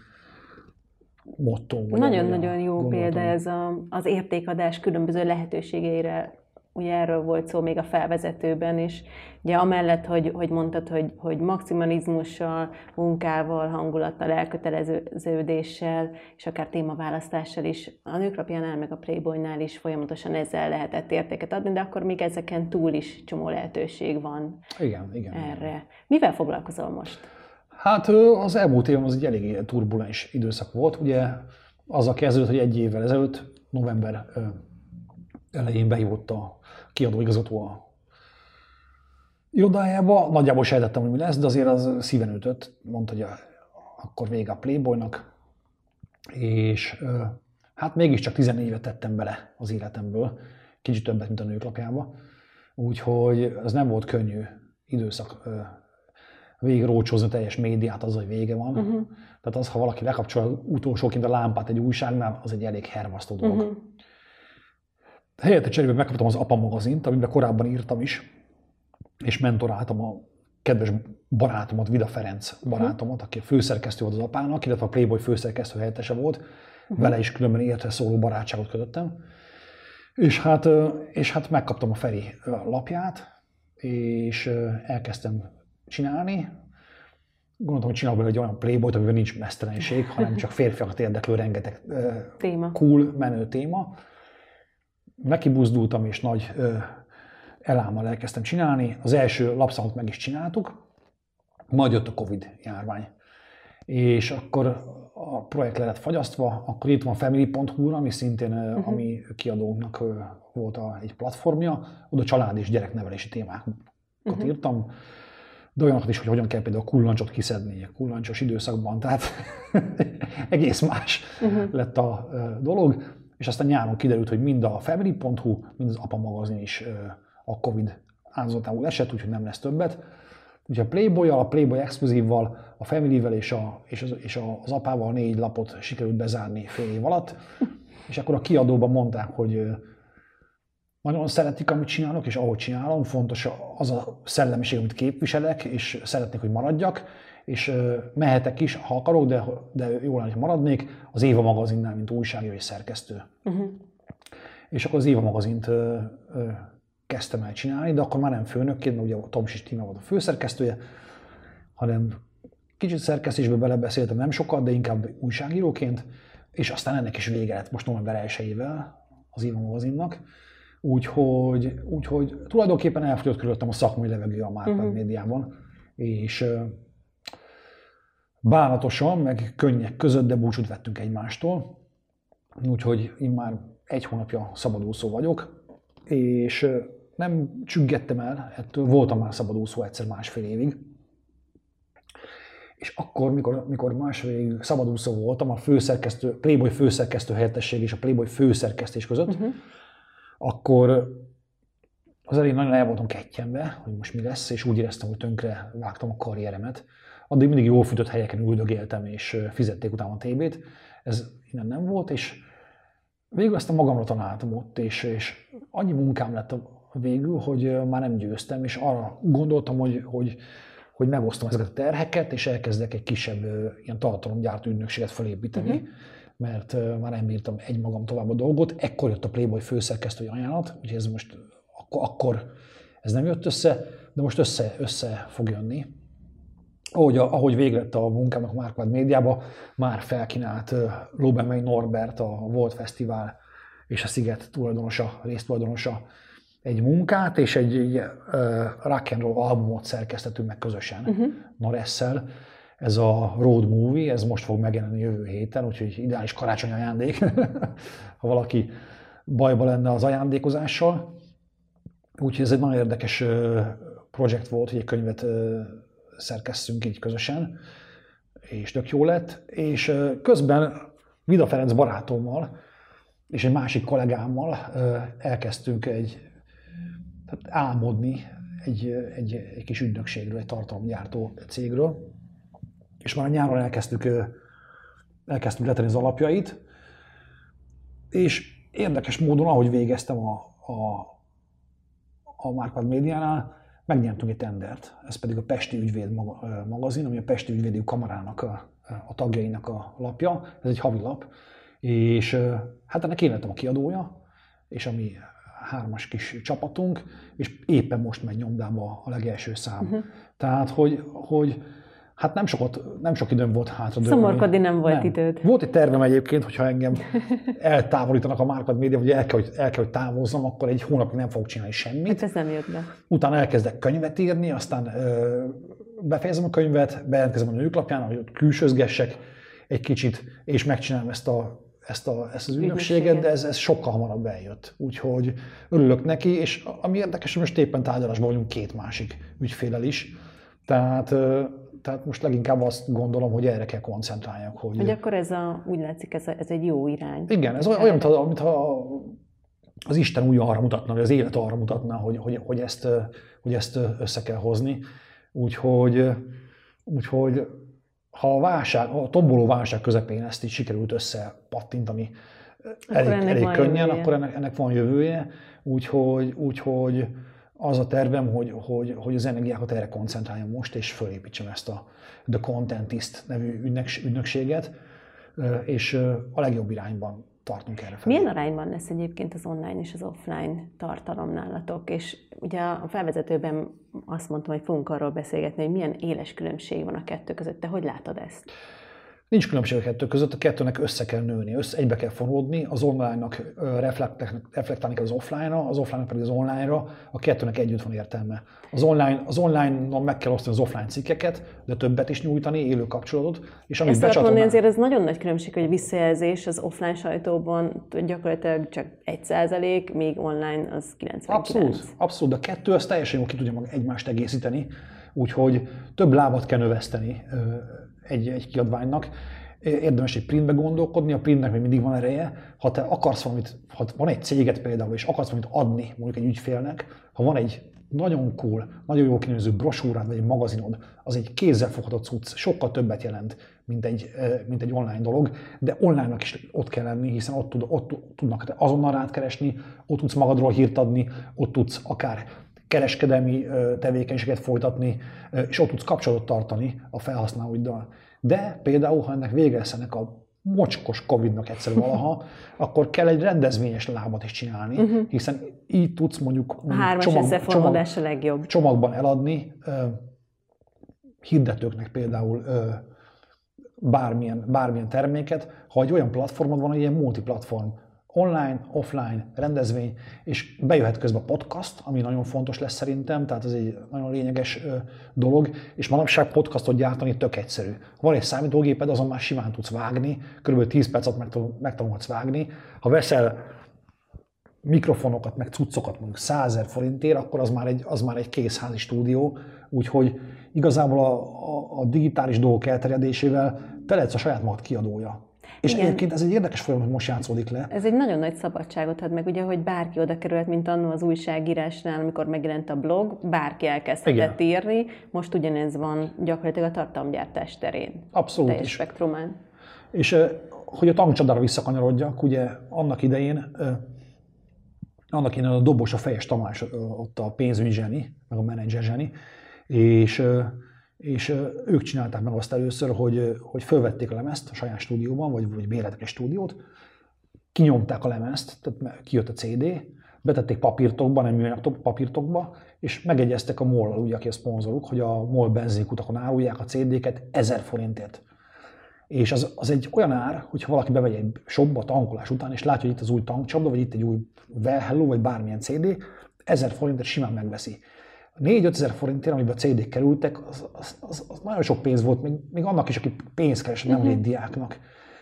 motto. Nagyon-nagyon jó gondolatom. Példa ez a, az értékadás különböző lehetőségeire. Ugye erről volt szó még a felvezetőben is. Ugye amellett, hogy, hogy mondtad, hogy, hogy maximalizmussal, munkával, hangulattal, elköteleződéssel, és akár témaválasztással is a Nőklapjánál, meg a Playboynál is folyamatosan ezzel lehetett értéket adni, de akkor még ezeken túl is csomó lehetőség van. Igen, igen. Erre. Mivel foglalkozol most? Hát az elmúlt évben az egy eléggé turbulens időszak volt. Ugye azzal kezdődött, hogy egy évvel ezelőtt, november elején behívott a kiadóigazgató a irodájába. Nagyjából sejtettem, hogy mi lesz, de azért az szíven ütött. Mondta, hogy a, akkor vége a Playboynak. És hát mégiscsak tizennégy évet tettem bele az életemből. Kicsit többet, mint a Nőklapjába. Úgyhogy ez nem volt könnyű időszak végigrócsózni teljes médiát, az, hogy vége van. Uh-huh. Tehát az, ha valaki lekapcsol utolsóként a lámpát egy újságnál, az egy elég hervasztó dolog. Uh-huh. Helyette cserébe megkaptam az Apa magazint, amiben korábban írtam is, és mentoráltam a kedves barátomat, Vida Ferenc barátomat, aki a főszerkesztő volt az Apának, illetve a Playboy főszerkesztő helyettese volt. Uh-huh. Vele is különben életre szóló barátságot kötöttem. És hát, és hát megkaptam a Feri lapját, és elkezdtem csinálni. Gondoltam, hogy csinálok belőle egy olyan Playboyt, amiben nincs mesztelenség, hanem csak férfiakat érdeklő rengeteg téma. Cool, menő téma. Nekibuzdultam, és nagy elámmal elkezdtem csinálni. Az első lapszámot meg is csináltuk, majd jött a Covid járvány. És akkor a projekt le lett fagyasztva, akkor írtam a family pont hu-ra, ami szintén uh-huh. a mi kiadónknak volt a, egy platformja, oda család és gyereknevelési témákat uh-huh. írtam, de olyanokat is, hogy hogyan kell például a kullancsot kiszedni a kullancsos időszakban, tehát egész más uh-huh. lett a dolog. És aztán nyáron kiderült, hogy mind a family pont hu, mind az Apa magazin is a Covid áldozatául esett, úgyhogy nem lesz többet. Úgyhogy a Playboy-jal, a Playboy Exclusive-val, a Family-vel és, a, és, az, és az Apával négy lapot sikerült bezárni fél év alatt. És akkor a kiadóban mondták, hogy nagyon szeretik, amit csinálok, és ahogy csinálom, fontos az a szellemiség, amit képviselek, és szeretnék, hogy maradjak, és mehetek is, ha akarok, de, de jó lenne, hogy maradnék az Éva magazinnál, mint újságíró és szerkesztő. Uh-huh. És akkor az Éva magazint ö, ö, kezdtem el csinálni, de akkor már nem főnökként, mert ugye a Tomsis Tíme volt a főszerkesztője, hanem kicsit szerkesztésbe belebeszéltem, nem sokat, de inkább újságíróként, és aztán ennek is vége lett most november elsejével az Éva magazinnak. Úgyhogy, úgyhogy tulajdonképpen elfogyott körülöttem a szakmai levegő a Márpad uh-huh. médiában, és bánatosan, meg könnyek között, de búcsút vettünk egymástól. Úgyhogy én már egy hónapja szabadúszó vagyok, és nem csüggettem el, ettől voltam már szabadúszó egyszer másfél évig. És akkor, mikor, mikor másfél évig szabadúszó voltam, a főszerkesztő, Playboy főszerkesztő helyettesség és a Playboy főszerkesztés között, uh-huh. akkor az elején nagyon el voltam kettyenve, hogy most mi lesz, és úgy éreztem, hogy tönkre vágtam a karrieremet. Addig mindig jól fűtött helyeken üldögéltem, és fizették utána a té bét. Ez innen nem volt, és végül ezt a magamra találtam ott, és, és annyi munkám lett végül, hogy már nem győztem, és arra gondoltam, hogy, hogy, hogy megosztom ezeket a terheket, és elkezdek egy kisebb ilyen tartalomgyártó ügynökséget felépíteni, uh-huh. mert már nem bírtam egymagam tovább a dolgot. Ekkor jött a Playboy főszerkesztői ajánlat, úgyhogy ez most akkor, akkor ez nem jött össze, de most össze, össze fog jönni. Ahogy, ahogy végre lett a munkámnak a Márkvád médiába, már felkínált Lóbenmei Norbert, a Volt Fesztivál és a Sziget tulajdonosa, résztulajdonosa egy munkát, és egy, egy uh, rock and roll albumot szerkesztettünk meg közösen uh-huh. Noresszel. Ez a Road Movie, ez most fog megjelenni jövő héten, úgyhogy ideális karácsonyi ajándék, ha valaki bajba lenne az ajándékozással. Úgyhogy ez egy nagyon érdekes projekt volt, hogy egy könyvet szerkesztünk így közösen, és tök jó lett. És közben Vida Ferenc barátommal és egy másik kollégámmal elkezdtünk egy, tehát álmodni egy, egy, egy kis ügynökségről, egy tartalomgyártó cégről. És már a nyáron elkezdtük, elkezdtük letenni az alapjait, és érdekes módon, ahogy végeztem a, a, a Márkvád médiánál, megnyertünk egy tendert. Ez pedig a Pesti Ügyvéd magazin, ami a Pesti Ügyvédi Kamarának a, a tagjainak a lapja. Ez egy havilap, és hát ennek én lettem a kiadója, és a mi hármas kis csapatunk, és éppen most megy nyomdába a legelső szám. Uh-huh. Tehát, hogy, hogy hát nem, sokat, nem sok időm volt hátra dőlni. Szomorkodni nem volt nem. időd. Volt egy tervem egyébként, hogyha engem eltávolítanak a Márkvád média, vagy el kell, hogy, el kell, hogy távozzam, akkor egy hónapig nem fogok csinálni semmit. Hát ez nem jött be. Utána elkezdek könyvet írni, aztán ö, befejezem a könyvet, bejelentkezem a Nőklapján, hogy ott külsőzgessek egy kicsit, és megcsinálom ezt, a, ezt, a, ezt az ügynökséget, de ez, ez sokkal hamarabb eljött. Úgyhogy örülök neki, és ami érdekes, hogy most éppen tárgyalásban vagyunk két másik ügyféllel is. Tehát Tehát most leginkább azt gondolom, hogy erre kell koncentráljak. Hogy, hogy akkor ez a, úgy látszik, ez, a, ez egy jó irány. Igen, ez olyan, mintha, mintha az Isten úgy arra mutatna, vagy az élet arra mutatna, hogy, hogy, hogy, ezt, hogy ezt össze kell hozni. Úgyhogy, úgyhogy ha a válság, a tomboló válság közepén ezt így sikerült összepattintani elég, elég könnyen, jövője. Akkor ennek, ennek van jövője. Úgyhogy, úgyhogy az a tervem, hogy, hogy, hogy az energiákat erre koncentráljam most, és fölépítsem ezt a The Contentist nevű ügynökséget, és a legjobb irányban tartunk erre felé. Milyen arányban lesz egyébként az online és az offline tartalom nálatok? És ugye a felvezetőben azt mondtam, hogy fogunk arról beszélgetni, hogy milyen éles különbség van a kettő között. Te hogy látod ezt? Nincs különbség a kettő között, a kettőnek össze kell nőni, össze, egybe kell fonódni, az online-nak reflektálni kell az offline-ra, az offline-nak pedig az online-ra, a kettőnek együtt van értelme. Az online, az online-on meg kell osztani az offline cikkeket, de többet is nyújtani, élő kapcsolatot. És amit ezt mondani, azért ez nagyon nagy különbség, hogy visszajelzés az offline sajtóban gyakorlatilag csak egy százalék, míg online az kilencvenkilenc. Abszolút, abszolút, de a kettő az teljesen jól ki tudja egymást egészíteni, úgyhogy több lábat kell növeszteni Egy, egy kiadványnak. Érdemes egy printbe gondolkodni, a printnek még mindig van ereje. Ha te akarsz valamit, ha van egy céget például, és akarsz valamit adni mondjuk egy ügyfélnek, ha van egy nagyon cool, nagyon jól kinéző brosúrád, vagy egy magazinod, az egy kézzelfogható cucc, sokkal többet jelent, mint egy, mint egy online dolog, de online-nak is ott kell lenni, hiszen ott, tud, ott tudnak azonnal rád keresni, ott tudsz magadról hírt adni, ott tudsz akár kereskedelmi tevékenységet folytatni, és ott tudsz kapcsolatot tartani a felhasználóiddal. De például, ha ennek vége lesz ennek a mocskos Covidnak egyszer valaha, akkor kell egy rendezvényes lábat is csinálni, uh-huh. hiszen így tudsz mondjuk a csomag, csomag, a legjobb. csomagban eladni hirdetőknek például bármilyen, bármilyen terméket, ha egy olyan platformod van, egy ilyen multiplatform, online, offline, rendezvény, és bejöhet közben a podcast, ami nagyon fontos lesz szerintem, tehát ez egy nagyon lényeges ö, dolog, és manapság podcastot gyártani tök egyszerű. Van egy számítógéped, azon már simán tudsz vágni, kb. tíz percet megtanulhatsz vágni. Ha veszel mikrofonokat, meg cuccokat mondjuk százezer forintért, akkor az már egy, az már egy készházi stúdió, úgyhogy igazából a, a, a digitális dolgok elterjedésével te lehetsz a saját magad kiadója. És igen. Egyébként ez egy érdekes folyamat, most játszódik le. Ez egy nagyon nagy szabadságot ad meg, ugye, hogy bárki oda került, mint annó az újságírásnál, amikor megjelent a blog, bárki elkezdhetett írni, most ugyanez van gyakorlatilag a tartalomgyártás terén. Abszolút. Teljes spektrumán. És hogy a tankcsadára visszakanyarodjak, ugye annak idején, annak idején a Dobos, a Fejes Tamás, ott a pénzügyi zseni, meg a menedzser zseni, és és ők csinálták meg azt először, hogy, hogy fölvették a lemezt a saját stúdióban, vagy, vagy béreltek egy stúdiót, kinyomták a lemezt, tehát kijött a cé dé, betették papírtokba, nem műanyag papírtokba, és megegyeztek a MOL-al, ugye, aki a szponzoruk, hogy a MOL benzinkutakon árulják a cé déket ezer forintért. És az, az egy olyan ár, hogyha valaki bemegy egy shopba tankolás után, és látja, hogy itt az új tankcsapda, vagy itt egy új Well Hello, vagy bármilyen cé dé, ezer forintért simán megveszi. négy-ötezer forintért, amiben a cé dék kerültek, az, az, az, az nagyon sok pénz volt, még, még annak is, aki pénzt keresett, nem uh-huh. egy diáknak.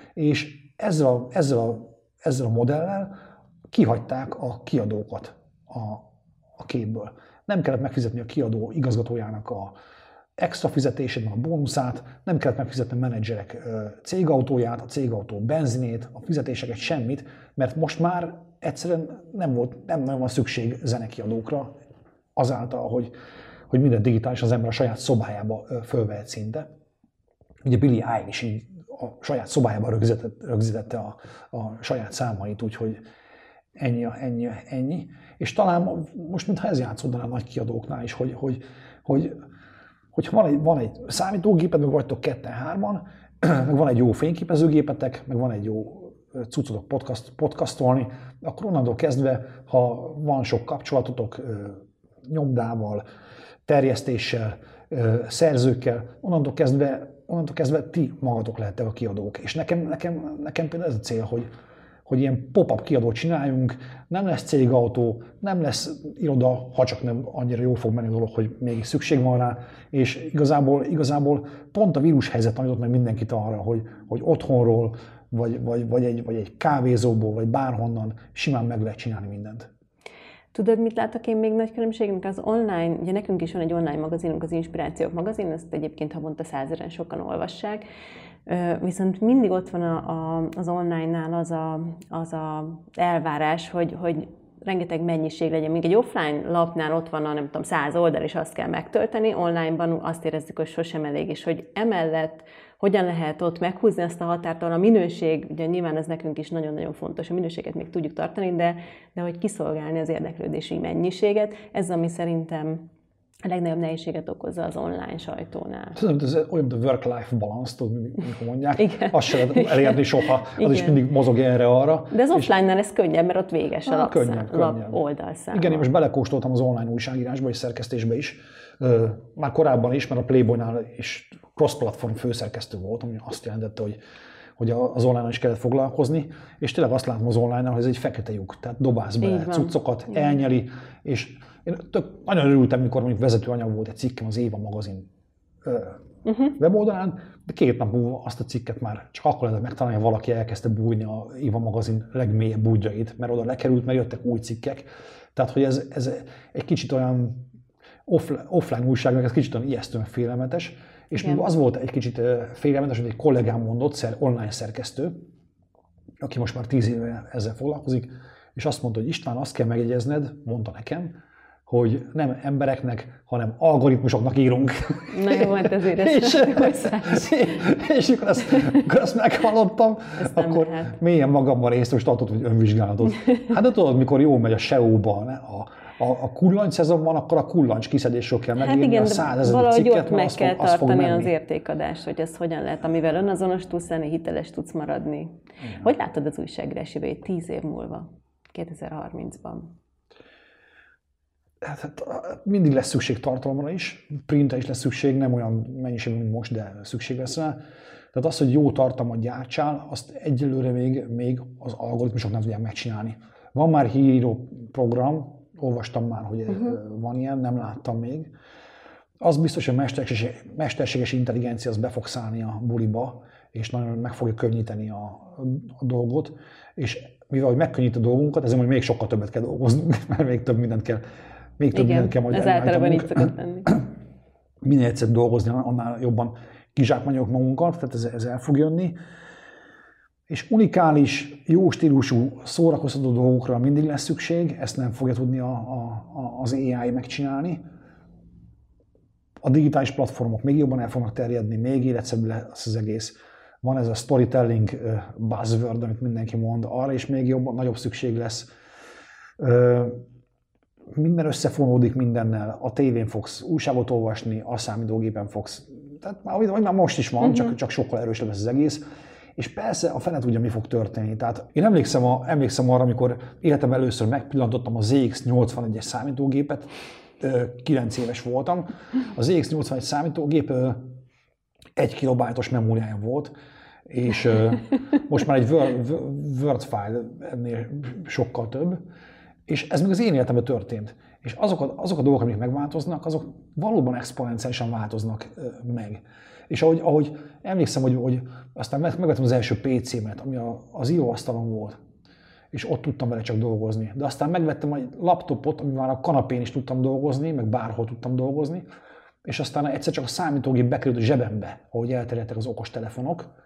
És ezzel a, ezzel, a, ezzel a modellel kihagyták a kiadókat a, a képből. Nem kellett megfizetni a kiadó igazgatójának a extra fizetését, a bónuszát, nem kellett megfizetni a menedzserek cégautóját, a cégautó benzinét, a fizetéseket, semmit, mert most már egyszerűen nem volt, nem nagyon van szükség zenekiadókra, azáltal, hogy, hogy minden digitális, az ember a saját szobájába fölvehet szinte. Ugye Billie Eilish így a saját szobájába rögzítette, rögzítette a, a saját számait, úgyhogy ennyi, ennyi, ennyi. És talán most mintha ez játszódna a nagy kiadóknál is, hogy, hogy, hogy, hogy van, egy, van egy számítógéped, meg vagytok ketten-hárman, meg van egy jó fényképezőgépetek, meg van egy jó cuccotok podcast, podcastolni, akkor onnantól kezdve, ha van sok kapcsolatotok, nyomdával, terjesztéssel, szerzőkkel, onnantól kezdve, onnantól kezdve ti magatok lehettek a kiadók. És nekem, nekem, nekem például ez a cél, hogy, hogy ilyen pop-up kiadót csináljunk, nem lesz cégautó, nem lesz iroda, ha csak nem annyira jól fog menni a dolog, hogy mégis szükség van rá, és igazából, igazából pont a vírushelyzet tanított meg mindenkit arra, hogy, hogy otthonról, vagy, vagy, vagy, egy, vagy egy kávézóból, vagy bárhonnan simán meg lehet csinálni mindent. Tudod, mit látok én még nagy különbségnek? Az online, ugye nekünk is van egy online magazinunk, az Inspirációk magazin, ezt egyébként havonta százezren sokan olvassák, viszont mindig ott van a, a, az online-nál az a, az a elvárás, hogy, hogy rengeteg mennyiség legyen. Még egy offline lapnál ott van a nem tudom, száz oldal, és azt kell megtölteni, online-ban azt érezzük, hogy sosem elég, és hogy emellett hogyan lehet ott meghúzni azt a határt, ahol a minőség, ugye nyilván ez nekünk is nagyon-nagyon fontos, a minőséget még tudjuk tartani, de, de hogy kiszolgálni az érdeklődési mennyiséget, ez ami szerintem a legnagyobb nehézséget okozza az online sajtónál. Tudom, ez olyan, mint a work-life balance, tudod, mikor mondják, igen. Azt se lehet elérni soha, az igen. is mindig mozog erre-arra. De az offline-nál ez könnyebb, mert ott véges a lap, lap oldalszám. Igen, én most belekóstoltam az online újságírásba és szerkesztésbe is, már korábban is, mert a Playboynál is cross-platform főszerkesztő voltam, ami azt jelentette, hogy, hogy az online-nal is kellett foglalkozni, és tényleg azt látom az online-nál, hogy ez egy fekete lyuk, tehát dobálsz be cuccokat, elnyeli, és én tök, nagyon örültem, mikor mondjuk vezetőanyag volt egy cikkem az Éva magazin uh-huh. weboldalán, de két nap múlva azt a cikket már csak akkor lehetett megtalálni, ha valaki elkezdte bújni a Éva magazin legmélyebb bújjait, mert oda lekerült, mert jöttek új cikkek. Tehát, hogy ez, ez egy kicsit olyan offline, offline újságnak, ez kicsit olyan ijesztően félelmetes, és még az volt egy kicsit félelmetes, hogy egy kollégám mondott, szer, online szerkesztő, aki most már tíz éve ezzel foglalkozik, és azt mondta, hogy István, azt kell megjegyezned, mondta nekem, hogy nem embereknek, hanem algoritmusoknak írunk. Na jó, hát ezért ez és, és amikor azt, amikor azt meghallottam, akkor lehet. Mélyen magamban részt most tartott, hogy önvizsgálatot. Hát de tudod, mikor jól megy a es e o-ban, a, a, a kullancs szezonban, akkor a kullancs kiszedésről kell megírni hát igen, a százezer cikket, meg azt kell fog, tartani az értékadást, hogy ez hogyan lehet, amivel önazonos tudsz lenni, hiteles tudsz maradni. Igen. Hogy látod az újságírás jövőjét tíz év múlva, kétezer-harmincban? Hát, mindig lesz szükség tartalomra is, printre is lesz szükség, nem olyan mennyiség, mint most, de szükség lesz rá. Tehát az, hogy jó tartalmat gyártsál, azt egyelőre még, még az algoritmusok nem tudják megcsinálni. Van már híríró program, olvastam már, hogy uh-huh. van ilyen, nem láttam még. Az biztos, hogy mesterséges, mesterséges intelligencia az be fog szállni a buliba, és nagyon meg fogja könnyíteni a, a dolgot, és mivel hogy megkönnyít a dolgunkat, ezért még sokkal többet kell dolgoznunk, mert még több mindent kell Még több mindent kell majd elrajtanunk. Ez általában így szokott lenni. Minél egyszerűbb dolgozni, annál jobban kizsákmányoljuk magunkat, tehát ez, ez el fog jönni. És unikális, jó stílusú, szórakoztató dolgokra mindig lesz szükség, ezt nem fogja tudni a, a, az á i megcsinálni. A digitális platformok még jobban el fognak terjedni, még életszerűbb lesz az egész. Van ez a storytelling buzzword, amit mindenki mond, arra is még jobban, nagyobb szükség lesz. Minden összefonódik mindennel, a tévén fogsz újságot olvasni, a számítógépen fogsz, tehát már, már most is van, uh-huh. csak, csak sokkal erősebb lesz az egész. És persze a fene tudja, mi fog történni. Tehát én emlékszem, a, emlékszem arra, amikor életemben először megpillantottam a zé iksz nyolcvanegyes számítógépet, kilenc éves voltam. A zé iksz nyolcvanegy számítógép egy kilobájtos memóriája volt, és most már egy Word, Word file ennél sokkal több, és ez még az én életemben történt. És azok a, azok a dolgok, amik megváltoznak, azok valóban exponenciálisan változnak meg. És ahogy, ahogy emlékszem, hogy, hogy aztán megvettem az első pé cémet, ami a, az íróasztalon volt, és ott tudtam vele csak dolgozni. De aztán megvettem egy laptopot, ami már a kanapén is tudtam dolgozni, meg bárhol tudtam dolgozni, és aztán egyszer csak a számítógép bekerült a zsebembe, ahogy elterjedtek az okostelefonok,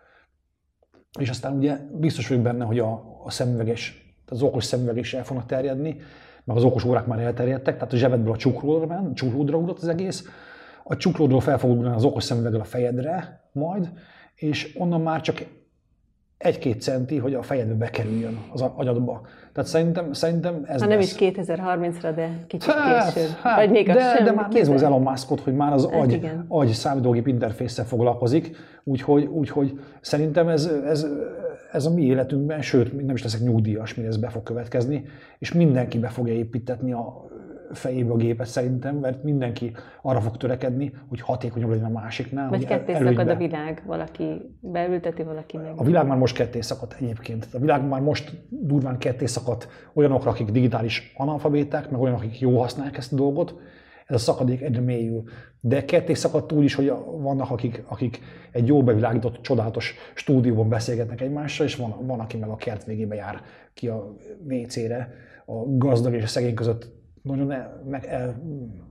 és aztán ugye biztos vagyok benne, hogy a, a szemüveges, az okos szemüveg is el fognak terjedni, meg az okos órák már elterjedtek, tehát a zsebedből a csuklódra ment, csuklódra ugrott az egész, a csuklódról fel fog ugrani az okos szemüveggel a fejedre majd, és onnan már csak egy-két centi, hogy a fejedbe bekerüljön az agyadba. Tehát szerintem, szerintem ez ha nem lesz. is kétezer-harmincra, de kicsit hát, később. Hát, vagy még de, sem, de már nézd az Elon Muskot, hogy már az hát agy, igen. agy számítógép interfésszel foglalkozik, úgyhogy, úgyhogy szerintem ez, ez, ez a mi életünkben, sőt, nem is leszek nyugdíjas, mire ez be fog következni, és mindenki be fogja építetni a fejébe a gépet szerintem, mert mindenki arra fog törekedni, hogy hatékonyabb legyen a másiknál. Vagy hogy ketté előnybe. szakad a világ, valaki beülteti, valaki meg. A világ már most ketté szakadt egyébként. A világ már most durván ketté szakadt olyanokra, akik digitális analfabéták, meg olyanok, akik jól használják ezt a dolgot. Ez a szakadék egyre mélyül. De ketté szakadt úgy is, hogy vannak, akik, akik egy jól bevilágított, csodálatos stúdióban beszélgetnek egymással, és van, van, aki meg a kert végébe jár ki a vé cére, a gazdag és a szegény között nagyon el, meg el,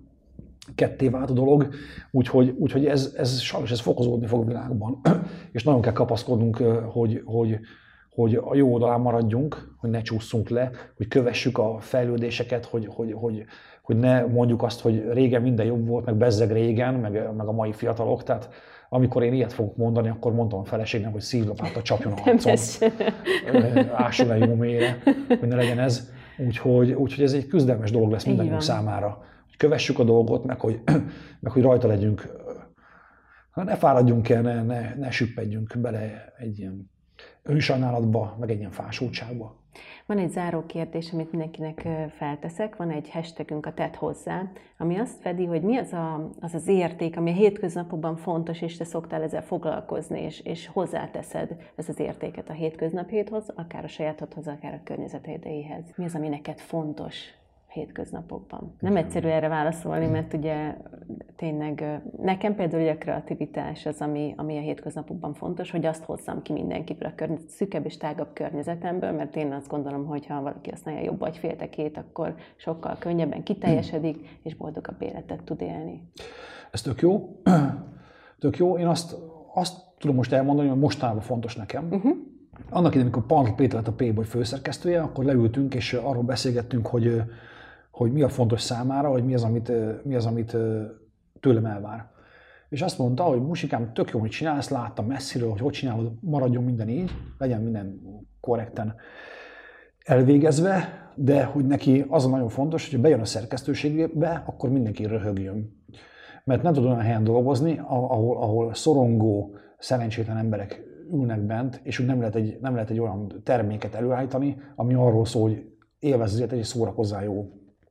ketté vált a dolog, úgyhogy, úgyhogy ez, ez sajnos ez fokozódni fog a világban. És nagyon kell kapaszkodnunk, hogy, hogy, hogy a jó oldalán maradjunk, hogy ne csúszunk le, hogy kövessük a fejlődéseket, hogy, hogy, hogy, hogy ne mondjuk azt, hogy régen minden jobb volt, meg bezzeg régen, meg, meg a mai fiatalok. Tehát amikor én ilyet fogok mondani, akkor mondtam a feleségnek, hogy szívlapáttal csapjon a harcom, ásson el jó mélyre, hogy ne legyen ez. Úgyhogy, úgyhogy ez egy küzdelmes dolog lesz mindenünk számára. Hogy kövessük a dolgot, meg hogy, meg hogy rajta legyünk. Ne fáradjunk el, ne, ne, ne süppedjünk bele egy ilyen önsajnálatba, meg egy ilyen fásultságba. Van egy záró kérdés, amit mindenkinek felteszek. Van egy hashtagünk, a Tedd hozzá, ami azt fedi, hogy mi az, a, az az érték, ami a hétköznapokban fontos, és te szoktál ezzel foglalkozni, és, és hozzáteszed ezt az értéket a hétköznaphéthoz, akár a sajátodhoz, akár a környezetedéhez. Mi az, ami neked fontos hétköznapokban? Nem egyszerű erre válaszolni, mert ugye tényleg nekem például ugye a kreativitás az, ami, ami a hétköznapokban fontos, hogy azt hozzam ki mindenkiből a környezet, szűkebb és tágabb környezetemből, mert én azt gondolom, hogy ha valaki használja jobb agyféltekét, akkor sokkal könnyebben kiteljesedik, és boldogabb életet tud élni. Ez tök jó. Tök jó. Én azt, azt tudom most elmondani, hogy mostanában fontos nekem. Uh-huh. Annak idején, amikor Pantl Péter lett a Playboy főszerkesztője, akkor leültünk, és arról beszélgettünk, hogy hogy mi a fontos számára, hogy mi az, amit, mi az, amit tőlem elvár. És azt mondta, hogy Musikám, tök jó, hogy csinálsz, láttam messziről, hogy hogy csinálod, maradjon minden így, legyen minden korrekten elvégezve, de hogy neki az a nagyon fontos, hogy bejön a szerkesztőségbe, akkor mindenki röhögjön. Mert nem tud olyan helyen dolgozni, ahol, ahol szorongó, szerencsétlen emberek ülnek bent, és úgy nem lehet egy, nem lehet egy olyan terméket előállítani, ami arról szól, hogy élvezz az életet és szórakozzál jó.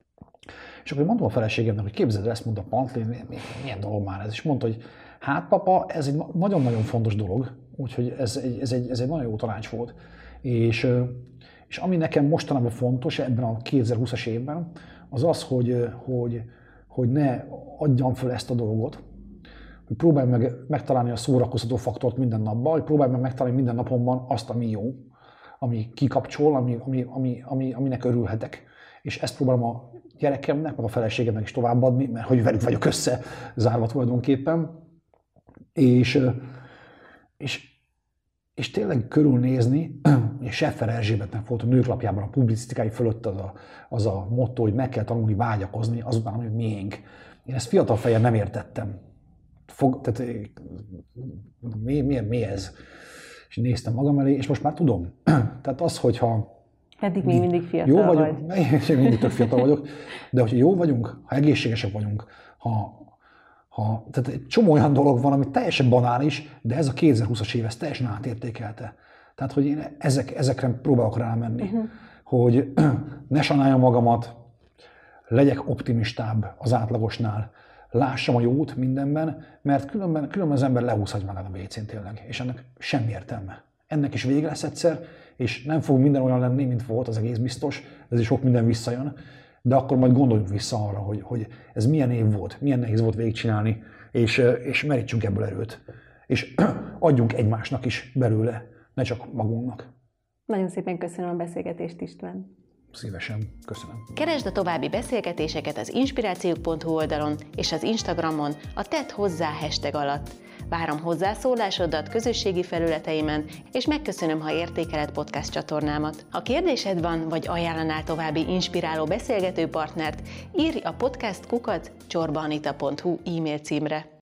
És akkor mondtam a feleségemnek, hogy képzeld el, ezt mondta Pantl, milyen dolog már ez. És mondta, hogy hát papa, ez egy nagyon-nagyon fontos dolog, úgyhogy ez egy, ez egy, ez egy nagyon jó tanács volt. És, és ami nekem mostanában fontos ebben a kétezer-húszas évben, az az, hogy, hogy, hogy ne adjam föl ezt a dolgot, hogy próbálj meg megtalálni a szórakoztató faktort minden napban, hogy próbálj meg megtalálni minden napomban azt, ami jó, ami kikapcsol, ami, ami, ami, ami, aminek örülhetek. És ezt próbálom a gyerekemnek, meg a feleségemnek is továbbadni, mert hogy velük vagyok összezárva tulajdonképpen. És, és, és tényleg körülnézni, és Scheffer Erzsébetnek volt a Nőklapjában a publicisztikái fölött az a, az a motto, hogy meg kell tanulni vágyakozni, azután, hogy miénk. Én ezt fiatal fejjel nem értettem. Fog, tehát, mi, mi, mi ez? És néztem magam elé, és most már tudom. Tehát az, hogyha Eddig még mindig fiatal jó vagyok, vagy. Én mindig tök fiatal vagyok, de hogyha jó vagyunk, ha egészségesek vagyunk, ha, ha, tehát egy csomó olyan dolog van, ami teljesen banális, de ez a kétezer-húszas év ezt teljesen átértékelte. Tehát, hogy én ezek, ezekre próbálok rámenni, uh-huh. hogy ne sanáljam magamat, legyek optimistább az átlagosnál, lássam a jót mindenben, mert különben, különben az ember lehúzhatja magát a vécén tényleg, és ennek semmi értelme. Ennek is vége lesz egyszer, és nem fog minden olyan lenni, mint volt, az egész biztos, ez is sok minden visszajön, de akkor majd gondoljunk vissza arra, hogy, hogy ez milyen év volt, milyen nehéz volt végigcsinálni, és, és merítsünk ebből erőt, és adjunk egymásnak is belőle, ne csak magunknak. Nagyon szépen köszönöm a beszélgetést, István. Szívesen, köszönöm. Keresd a további beszélgetéseket az inspirációk pont hu oldalon és az Instagramon a Tedd hozzá hashtag alatt. Várom hozzászólásodat közösségi felületeimen, és megköszönöm, ha értékeled podcast csatornámat. Ha kérdésed van, vagy ajánlanál további inspiráló beszélgető partnert, írj a podcast kukac csorbanita pont hu e-mail címre.